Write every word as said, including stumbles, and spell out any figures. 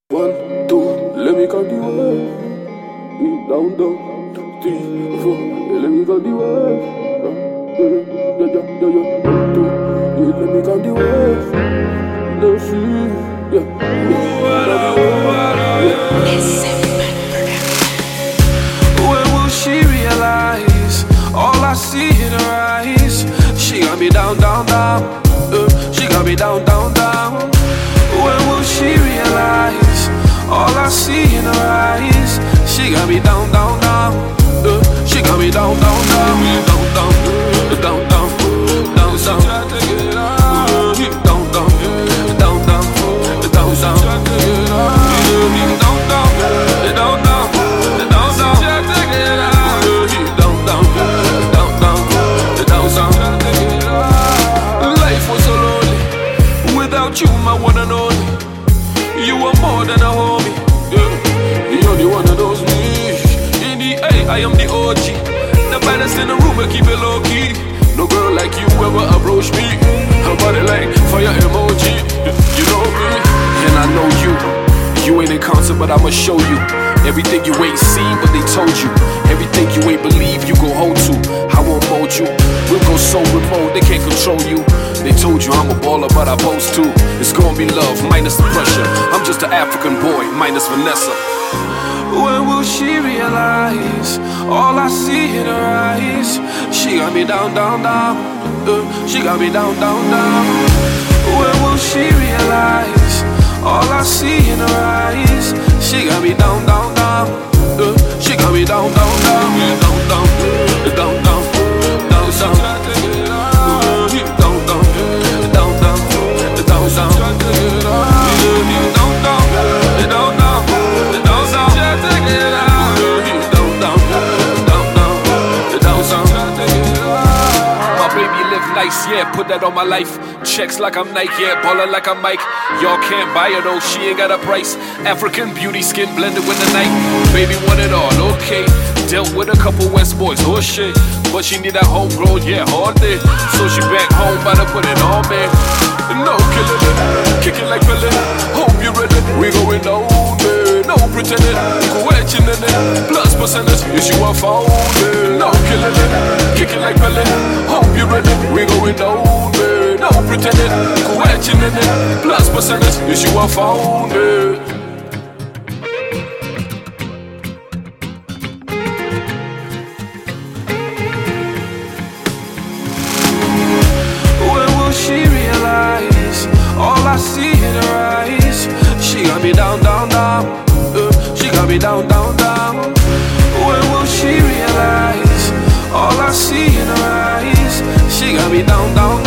One, two, let me count the way. Down, down, three, four, let me count the way. Yeah, yeah, yeah, yeah, yeah. One, two, yeah, let me count the way. Let's see, yeah, yeah. When will she realize all I see in her eyes? She got me down, down, down. Uh, she got me down, down, down. When will she realize all I see in her eyes? She got me down, down, down. Uh, she got me down, down, down, down, down, down, down, down, down, down, down, down, down, down, life was so lonely without you, my one and only. You were more than a homie, yeah. The only one that knows me. In the A, I am the O G, the baddest in the room, I keep it low key. No girl like you ever approach me. Her body like fire emoji. You know me, and I know you. You ain't in concert, but I'ma show you everything you ain't seen, but they told you. Everything you ain't believe, you gon' hold to. I won't mold you. We'll go so remote, they can't control you. They told you I'm a baller, but I boast too. It's gonna be love, minus the pressure. I'm just an African boy, minus Vanessa. When will she realize all I see in her eyes? She got me down, down, down. Uh, she got me down, down, down. When will she realize all I see in her eyes? She got me down, down, down. Uh, she got me down, down, down, down, down, down, down, down, down. Nice, yeah, put that on my life. Checks like I'm Nike, yeah, ballin' like I'm Mike. Y'all can't buy her though, she ain't got a price. African beauty, skin blended with the night. Baby want it all, okay. Dealt with a couple West boys, oh shit. But she need that homegrown, yeah, all day. So she back home, about to put it on, man. No killing it, kicking like Billy. Hope you ready, we going down there. No pretending, question in it. Plus percentage, if you want phone, no killing it, kicking like Billy. Hope you ready, we going down there. No pretending, question in it. Plus percentage, if you want phone, she realize all I see in her eyes? She got me down, down, down. Uh, she got me down, down, down. When will she realize all I see in her eyes? She got me down, down,